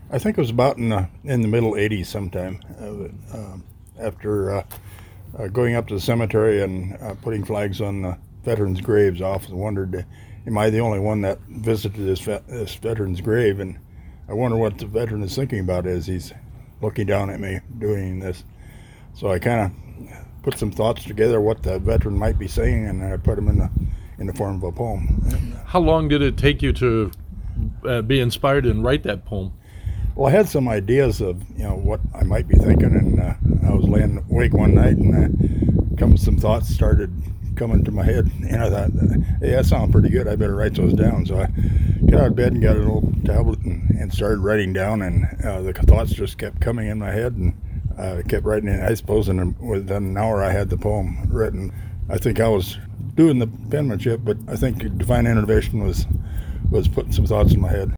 I think it was about in the middle '80s sometime. After going up to the cemetery and putting flags on the veterans' graves, I often wondered, am I the only one that visited this veteran's grave? And I wonder what the veteran is thinking about as he's looking down at me doing this. So I kind of put some thoughts together what the veteran might be saying, and I put them in the form of a poem. How long did it take you to be inspired and write that poem? Well, I had some ideas of what I might be thinking, and I was laying awake one night, and some thoughts started coming to my head, and I thought, hey, that sounds pretty good. I better write those down. So I got out of bed and got a little tablet and started writing down, and the thoughts just kept coming in my head, and I kept writing it. I suppose within an hour I had the poem written. I think I was doing the penmanship, but I think Divine Innovation was putting some thoughts in my head.